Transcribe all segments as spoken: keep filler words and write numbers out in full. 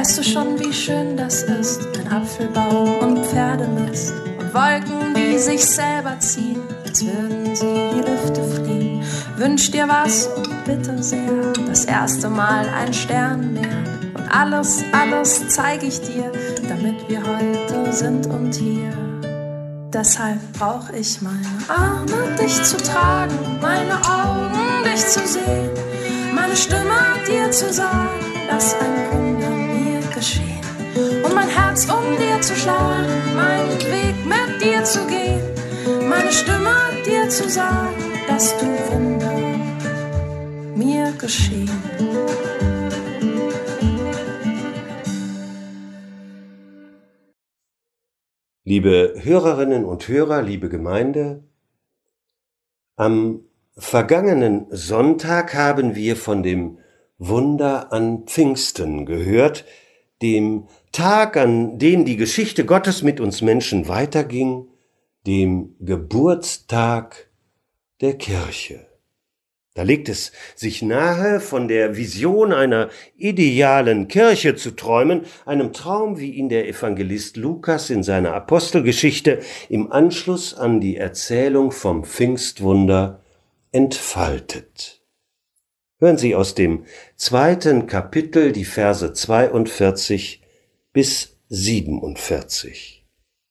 Weißt du schon, wie schön das ist? Ein Apfelbaum und Pferdelist und Wolken, die sich selber ziehen, als würden sie in die Lüfte fliegen. Wünsch dir was und bitte sehr, das erste Mal ein Sternenmeer. Und alles, alles zeig ich dir, damit wir heute sind und hier. Deshalb brauch ich meine Arme, dich zu tragen, meine Augen, dich zu sehen, meine Stimme dir zu sagen, dass ein Wunder mir geschehen. Und mein Herz, um dir zu schlagen, meinen Weg mit dir zu gehen, meine Stimme dir zu sagen, dass du Wunder mir geschehen. Liebe Hörerinnen und Hörer, liebe Gemeinde, am vergangenen Sonntag haben wir von dem Wunder an Pfingsten gehört, dem Tag, an dem die Geschichte Gottes mit uns Menschen weiterging, dem Geburtstag der Kirche. Da legt es sich nahe, von der Vision einer idealen Kirche zu träumen, einem Traum, wie ihn der Evangelist Lukas in seiner Apostelgeschichte im Anschluss an die Erzählung vom Pfingstwunder entfaltet. Hören Sie aus dem zweiten Kapitel die Verse zweiundvierzig bis siebenundvierzig.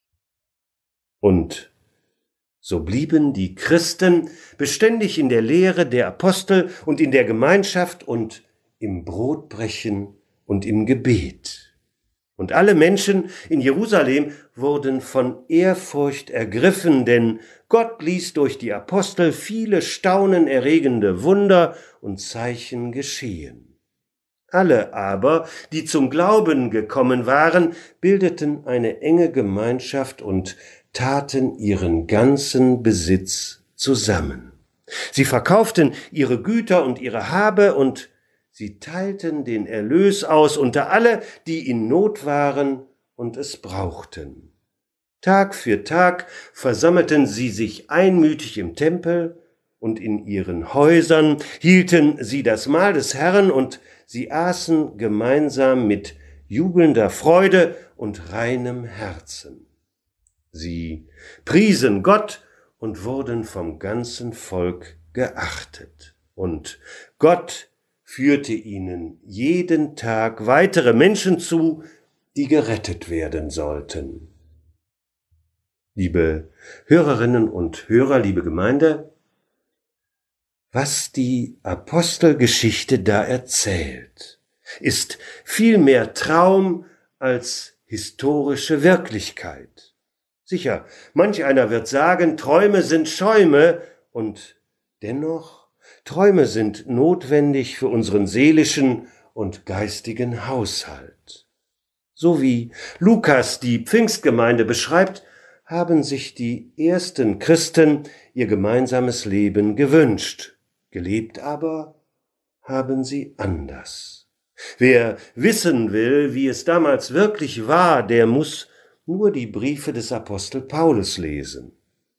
Und so blieben die Christen beständig in der Lehre der Apostel und in der Gemeinschaft und im Brotbrechen und im Gebet. Und alle Menschen in Jerusalem wurden von Ehrfurcht ergriffen, denn Gott ließ durch die Apostel viele staunenerregende Wunder und Zeichen geschehen. Alle aber, die zum Glauben gekommen waren, bildeten eine enge Gemeinschaft und taten ihren ganzen Besitz zusammen. Sie verkauften ihre Güter und ihre Habe und sie teilten den Erlös aus unter alle, die in Not waren und es brauchten. Tag für Tag versammelten sie sich einmütig im Tempel und in ihren Häusern, hielten sie das Mahl des Herrn und sie aßen gemeinsam mit jubelnder Freude und reinem Herzen. Sie priesen Gott und wurden vom ganzen Volk geachtet. Und Gott führte ihnen jeden Tag weitere Menschen zu, die gerettet werden sollten. Liebe Hörerinnen und Hörer, liebe Gemeinde, was die Apostelgeschichte da erzählt, ist viel mehr Traum als historische Wirklichkeit. Sicher, manch einer wird sagen, Träume sind Schäume, und dennoch, Träume sind notwendig für unseren seelischen und geistigen Haushalt. So wie Lukas die Pfingstgemeinde beschreibt, haben sich die ersten Christen ihr gemeinsames Leben gewünscht, gelebt aber haben sie anders. Wer wissen will, wie es damals wirklich war, der muss nur die Briefe des Apostel Paulus lesen.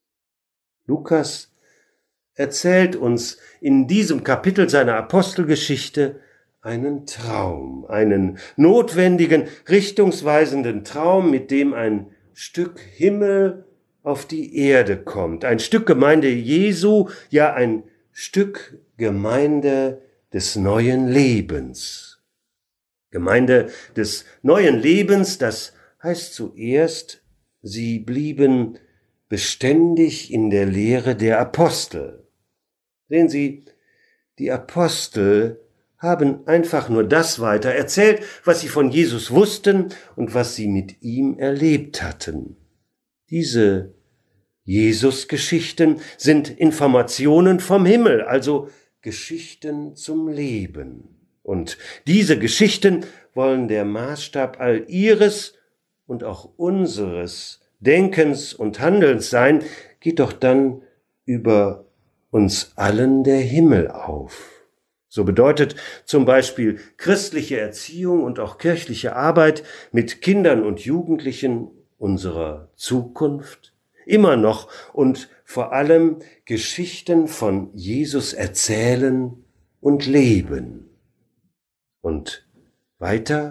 Lukas erzählt uns in diesem Kapitel seiner Apostelgeschichte einen Traum, einen notwendigen, richtungsweisenden Traum, mit dem ein Stück Himmel auf die Erde kommt, ein Stück Gemeinde Jesu, ja ein Stück Gemeinde des neuen Lebens. Gemeinde des neuen Lebens, das heißt zuerst, sie blieben beständig in der Lehre der Apostel. Sehen Sie, die Apostel haben einfach nur das weiter erzählt, was sie von Jesus wussten und was sie mit ihm erlebt hatten. Diese Jesus-Geschichten sind Informationen vom Himmel, also Geschichten zum Leben. Und diese Geschichten wollen der Maßstab all ihres und auch unseres Denkens und Handelns sein, geht doch dann über uns allen der Himmel auf. So bedeutet zum Beispiel christliche Erziehung und auch kirchliche Arbeit mit Kindern und Jugendlichen unserer Zukunft immer noch und vor allem Geschichten von Jesus erzählen und leben. Und weiter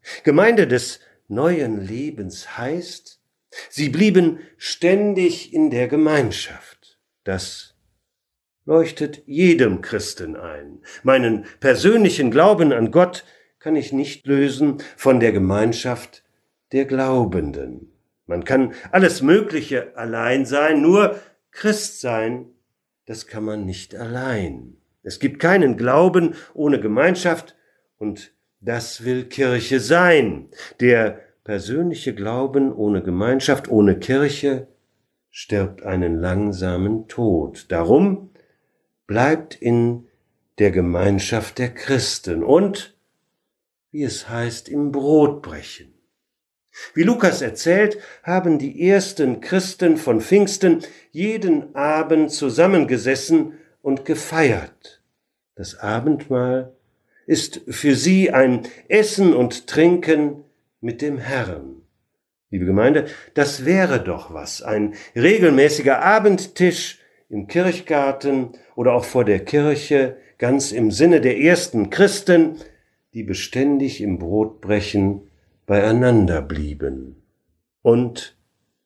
Gemeinde des neuen Lebens heißt, sie blieben ständig in der Gemeinschaft. Das leuchtet jedem Christen ein. Meinen persönlichen Glauben an Gott kann ich nicht lösen von der Gemeinschaft der Glaubenden. Man kann alles Mögliche allein sein, nur Christ sein, das kann man nicht allein. Es gibt keinen Glauben ohne Gemeinschaft und das will Kirche sein. Der persönliche Glauben ohne Gemeinschaft, ohne Kirche stirbt einen langsamen Tod. Darum bleibt in der Gemeinschaft der Christen und, wie es heißt, im Brotbrechen. Wie Lukas erzählt, haben die ersten Christen von Pfingsten jeden Abend zusammengesessen und gefeiert. Das Abendmahl ist für sie ein Essen und Trinken mit dem Herrn. Liebe Gemeinde, das wäre doch was, ein regelmäßiger Abendtisch im Kirchgarten oder auch vor der Kirche, ganz im Sinne der ersten Christen, die beständig im Brotbrechen beieinander blieben. Und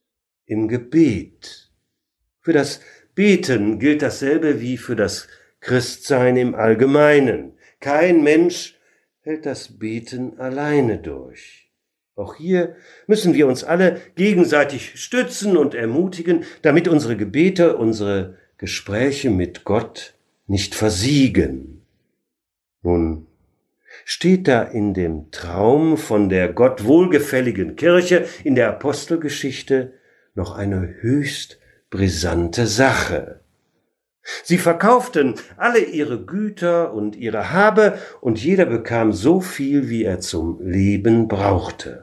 im Gebet. Für das Beten gilt dasselbe wie für das Christsein im Allgemeinen. Kein Mensch hält das Beten alleine durch. Auch hier müssen wir uns alle gegenseitig stützen und ermutigen, damit unsere Gebete, unsere Gespräche mit Gott nicht versiegen. Nun steht da in dem Traum von der Gott wohlgefälligen Kirche in der Apostelgeschichte noch eine höchst brisante Sache. Sie verkauften alle ihre Güter und ihre Habe, und jeder bekam so viel, wie er zum Leben brauchte.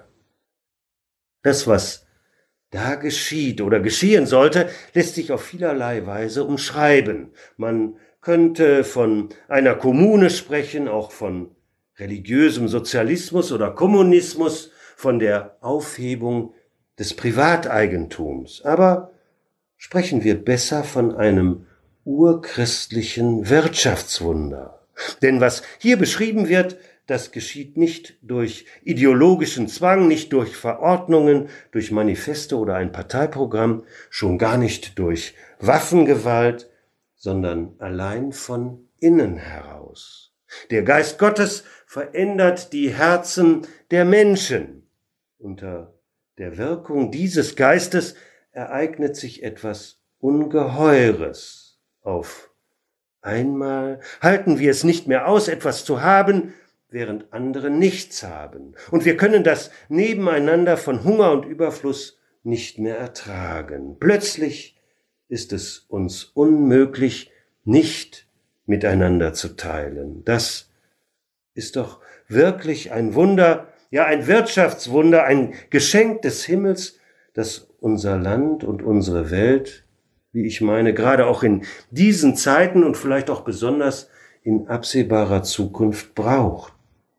Das, was da geschieht oder geschehen sollte, lässt sich auf vielerlei Weise umschreiben. Man könnte von einer Kommune sprechen, auch von religiösem Sozialismus oder Kommunismus, von der Aufhebung des Privateigentums. Aber sprechen wir besser von einem urchristlichen Wirtschaftswunder. Denn was hier beschrieben wird, das geschieht nicht durch ideologischen Zwang, nicht durch Verordnungen, durch Manifeste oder ein Parteiprogramm, schon gar nicht durch Waffengewalt, sondern allein von innen heraus. Der Geist Gottes verändert die Herzen der Menschen. Unter der Wirkung dieses Geistes ereignet sich etwas Ungeheures. Auf einmal halten wir es nicht mehr aus, etwas zu haben, während andere nichts haben. Und wir können das Nebeneinander von Hunger und Überfluss nicht mehr ertragen. Plötzlich ist es uns unmöglich, nicht miteinander zu teilen. Das ist doch wirklich ein Wunder, ja ein Wirtschaftswunder, ein Geschenk des Himmels, das unser Land und unsere Welt, wie ich meine, gerade auch in diesen Zeiten und vielleicht auch besonders in absehbarer Zukunft braucht.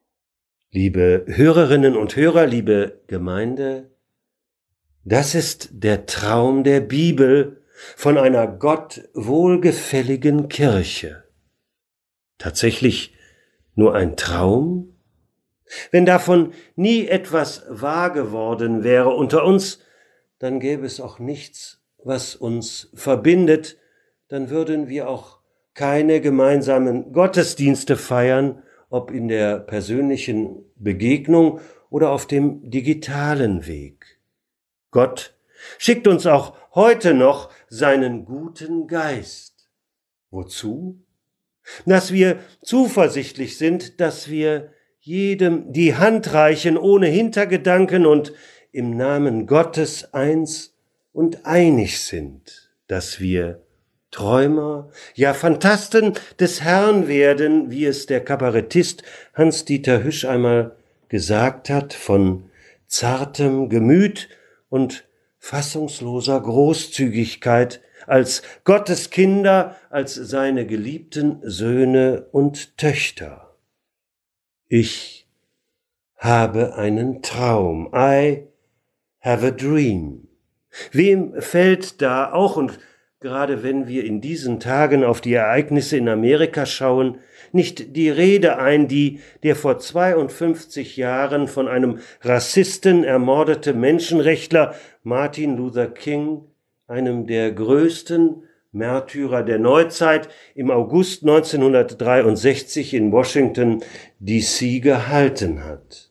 Liebe Hörerinnen und Hörer, liebe Gemeinde, das ist der Traum der Bibel von einer Gott wohlgefälligen Kirche. Tatsächlich nur ein Traum? Wenn davon nie etwas wahr geworden wäre unter uns, dann gäbe es auch nichts, was uns verbindet, dann würden wir auch keine gemeinsamen Gottesdienste feiern, ob in der persönlichen Begegnung oder auf dem digitalen Weg. Gott schickt uns auch heute noch seinen guten Geist. Wozu? Dass wir zuversichtlich sind, dass wir jedem die Hand reichen ohne Hintergedanken und im Namen Gottes eins und einig sind, dass wir Träumer, ja Phantasten des Herrn werden, wie es der Kabarettist Hans-Dieter Hüsch einmal gesagt hat, von zartem Gemüt und fassungsloser Großzügigkeit, als Gottes Kinder, als seine geliebten Söhne und Töchter. Ich habe einen Traum. I have a dream. Wem fällt da auch und gerade wenn wir in diesen Tagen auf die Ereignisse in Amerika schauen, nicht die Rede ein, die der vor zweiundfünfzig Jahren von einem Rassisten ermordete Menschenrechtler Martin Luther King, einem der größten Märtyrer der Neuzeit, im August neunzehnhundertdreiundsechzig in Washington D C gehalten hat.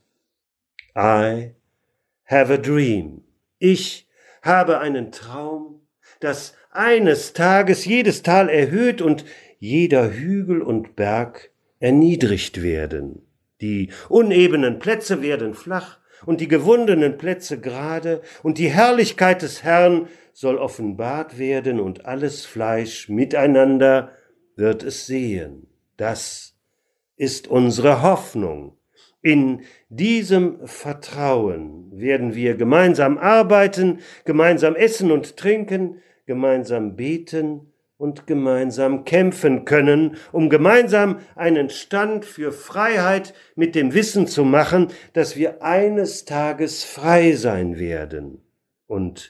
I have a dream. Ich habe einen Traum, dass eines Tages jedes Tal erhöht und jeder Hügel und Berg erniedrigt werden. Die unebenen Plätze werden flach und die gewundenen Plätze gerade, und die Herrlichkeit des Herrn soll offenbart werden, und alles Fleisch miteinander wird es sehen. Das ist unsere Hoffnung. In diesem Vertrauen werden wir gemeinsam arbeiten, gemeinsam essen und trinken, gemeinsam beten und gemeinsam kämpfen können, um gemeinsam einen Stand für Freiheit mit dem Wissen zu machen, dass wir eines Tages frei sein werden. Und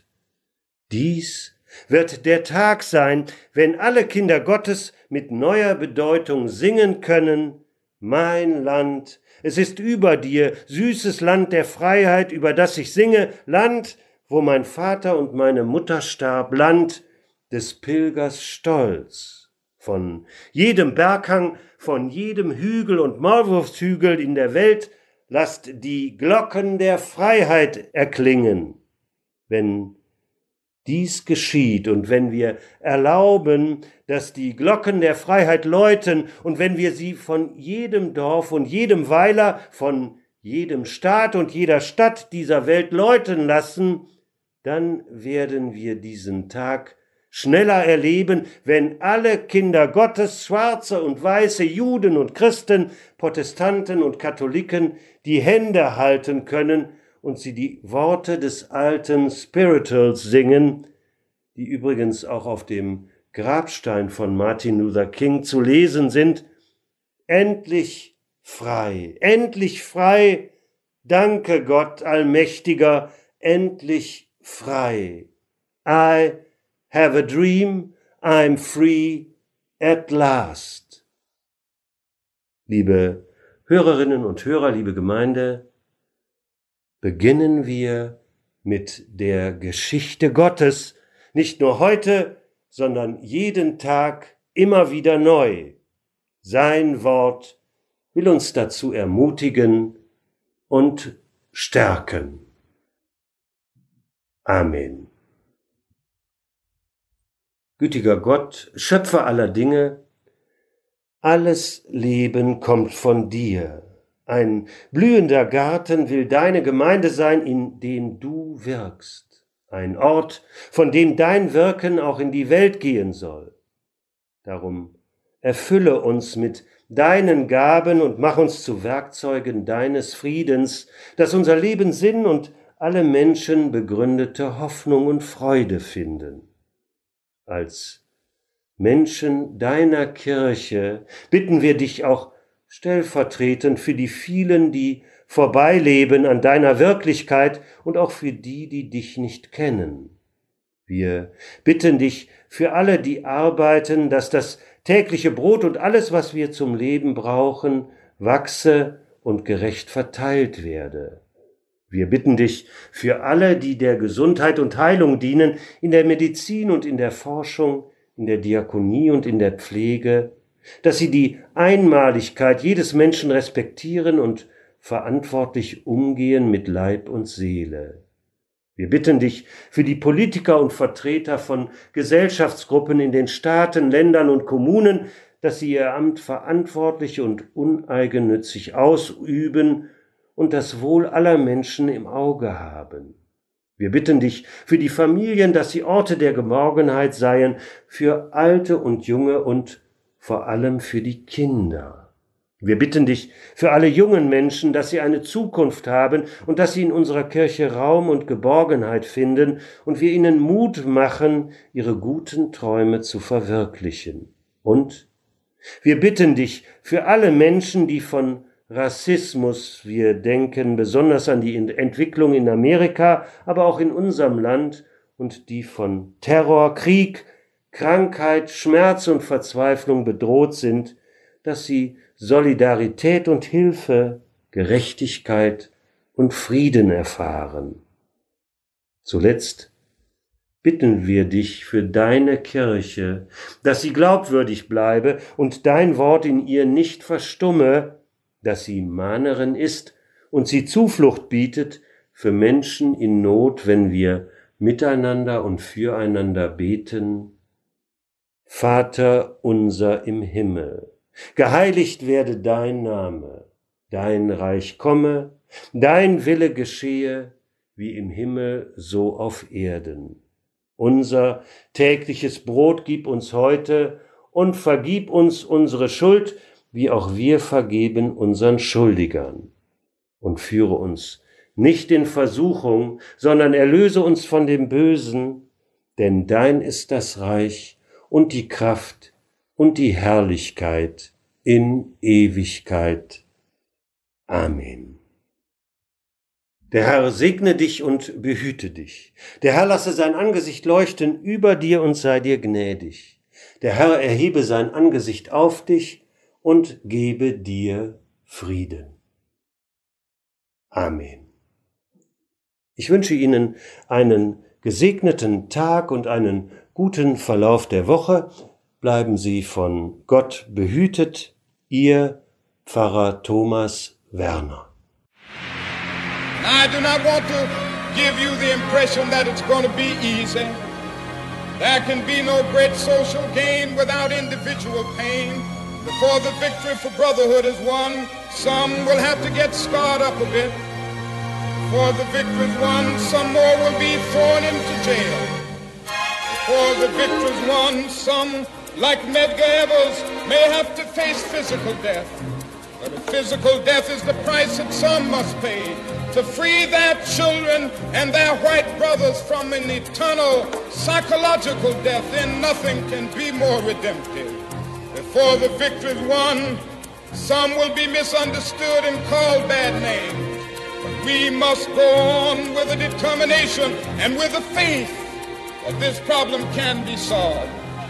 dies wird der Tag sein, wenn alle Kinder Gottes mit neuer Bedeutung singen können: Mein Land, es ist über dir, süßes Land der Freiheit, über das ich singe, Land, wo mein Vater und meine Mutter starb, Land des Pilgers Stolz. Von jedem Berghang, von jedem Hügel und Maulwurfshügel in der Welt lasst die Glocken der Freiheit erklingen. Wenn dies geschieht und wenn wir erlauben, dass die Glocken der Freiheit läuten, und wenn wir sie von jedem Dorf und jedem Weiler, von jedem Staat und jeder Stadt dieser Welt läuten lassen, dann werden wir diesen Tag schneller erleben, wenn alle Kinder Gottes, Schwarze und Weiße, Juden und Christen, Protestanten und Katholiken, die Hände halten können und sie die Worte des alten Spirituals singen, die übrigens auch auf dem Grabstein von Martin Luther King zu lesen sind: Endlich frei, endlich frei, danke Gott Allmächtiger, endlich frei. I have a dream, I'm free at last. Liebe Hörerinnen und Hörer, liebe Gemeinde, beginnen wir mit der Geschichte Gottes, nicht nur heute, sondern jeden Tag immer wieder neu. Sein Wort will uns dazu ermutigen und stärken. Amen. Gütiger Gott, Schöpfer aller Dinge, alles Leben kommt von dir. Ein blühender Garten will deine Gemeinde sein, in dem du wirkst. Ein Ort, von dem dein Wirken auch in die Welt gehen soll. Darum erfülle uns mit deinen Gaben und mach uns zu Werkzeugen deines Friedens, dass unser Leben Sinn und alle Menschen begründete Hoffnung und Freude finden. Als Menschen deiner Kirche bitten wir dich auch stellvertretend für die vielen, die vorbeileben an deiner Wirklichkeit, und auch für die, die dich nicht kennen. Wir bitten dich für alle, die arbeiten, dass das tägliche Brot und alles, was wir zum Leben brauchen, wachse und gerecht verteilt werde. Wir bitten dich für alle, die der Gesundheit und Heilung dienen, in der Medizin und in der Forschung, in der Diakonie und in der Pflege, dass sie die Einmaligkeit jedes Menschen respektieren und verantwortlich umgehen mit Leib und Seele. Wir bitten dich für die Politiker und Vertreter von Gesellschaftsgruppen in den Staaten, Ländern und Kommunen, dass sie ihr Amt verantwortlich und uneigennützig ausüben und das Wohl aller Menschen im Auge haben. Wir bitten dich für die Familien, dass sie Orte der Geborgenheit seien, für Alte und Junge und vor allem für die Kinder. Wir bitten dich für alle jungen Menschen, dass sie eine Zukunft haben und dass sie in unserer Kirche Raum und Geborgenheit finden und wir ihnen Mut machen, ihre guten Träume zu verwirklichen. Und wir bitten dich für alle Menschen, die von Rassismus, wir denken besonders an die Entwicklung in Amerika, aber auch in unserem Land, und die von Terror, Krieg, Krankheit, Schmerz und Verzweiflung bedroht sind, dass sie Solidarität und Hilfe, Gerechtigkeit und Frieden erfahren. Zuletzt bitten wir dich für deine Kirche, dass sie glaubwürdig bleibe und dein Wort in ihr nicht verstumme, dass sie Mahnerin ist und sie Zuflucht bietet für Menschen in Not, wenn wir miteinander und füreinander beten. Vater unser im Himmel, geheiligt werde dein Name, dein Reich komme, dein Wille geschehe, wie im Himmel so auf Erden. Unser tägliches Brot gib uns heute und vergib uns unsere Schuld, wie auch wir vergeben unseren Schuldigern. Und führe uns nicht in Versuchung, sondern erlöse uns von dem Bösen, denn dein ist das Reich und die Kraft und die Herrlichkeit in Ewigkeit. Amen. Der Herr segne dich und behüte dich. Der Herr lasse sein Angesicht leuchten über dir und sei dir gnädig. Der Herr erhebe sein Angesicht auf dich und gebe dir Frieden. Amen. Ich wünsche Ihnen einen gesegneten Tag und einen guten Verlauf der Woche. Bleiben Sie von Gott behütet. Ihr Pfarrer Thomas Werner. I do not want to give you the impression that it's going to be easy. There can be no great social gain without individual pain. Before the victory for brotherhood is won, some will have to get scarred up a bit. Before the victory is won, some more will be thrown into jail. Before the victory is won, some, like Medgar Evers, may have to face physical death. But a physical death is the price that some must pay to free their children and their white brothers from an eternal psychological death. Then nothing can be more redemptive. Before the victory is won, some will be misunderstood and called bad names. But we must go on with a determination and with a faith that this problem can be solved.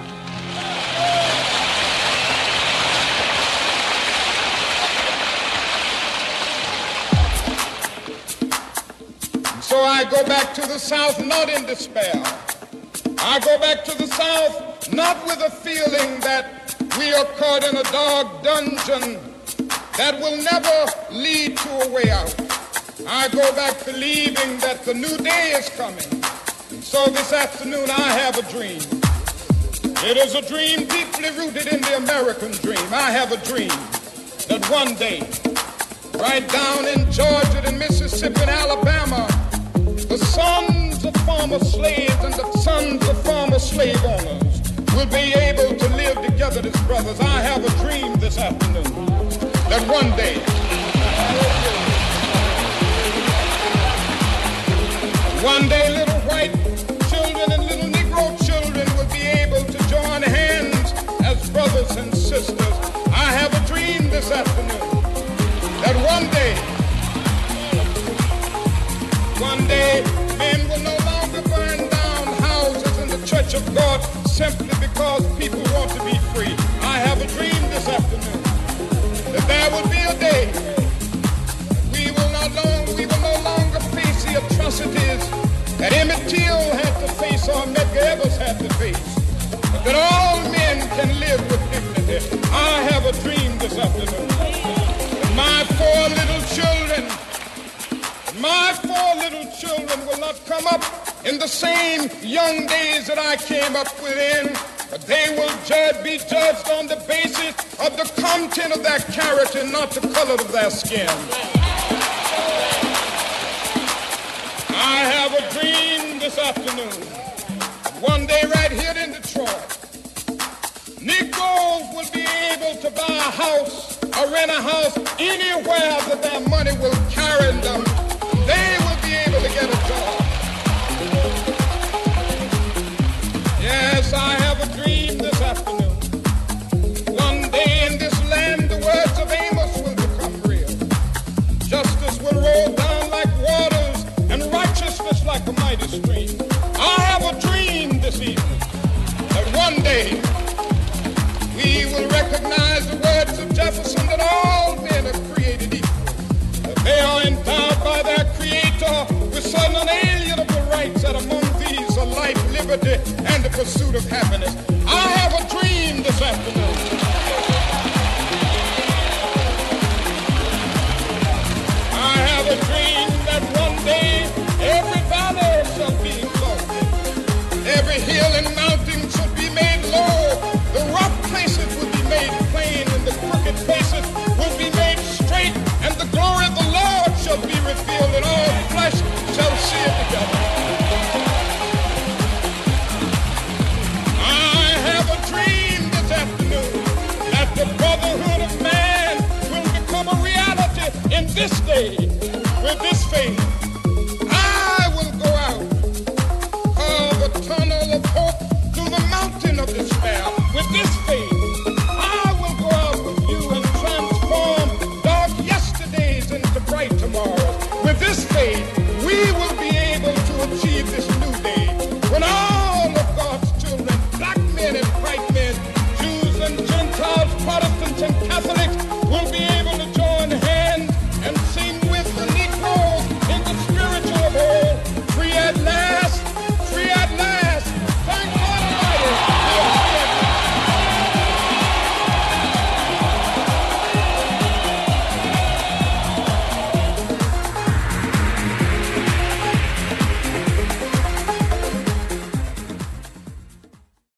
So I go back to the South not in despair. I go back to the South not with a feeling that we are caught in a dark dungeon that will never lead to a way out. I go back believing that the new day is coming. And so this afternoon I have a dream. It is a dream deeply rooted in the American dream. I have a dream that one day, right down in Georgia and Mississippi and Alabama, the sons of former slaves and the sons of former slave owners will be able to live together as brothers. I have a dream this afternoon that one day, one day little white children and little Negro children will be able to join hands as brothers and sisters. I have a dream this afternoon that one day, one day, men will no longer burn down houses in the Church of God simply because people want to be free. I have a dream this afternoon that there will be a day we will not long, we will no longer face the atrocities that Emmett Till had to face or Medgar Evers had to face, but that all men can live with dignity. I have a dream this afternoon that my four little children My four little children will not come up in the same young days that I came up within, but they will judge, be judged on the basis of the content of their character, not the color of their skin. I have a dream this afternoon. One day right here in Detroit, Negroes will be able to buy a house or rent a house anywhere that their money will carry them. They will be able to get a job. Yes, I have a dream this afternoon. One day in this land, the words of Amos will become real. Justice will roll down like waters and righteousness like a mighty stream. I have a dream this evening that one day pursuit of happiness.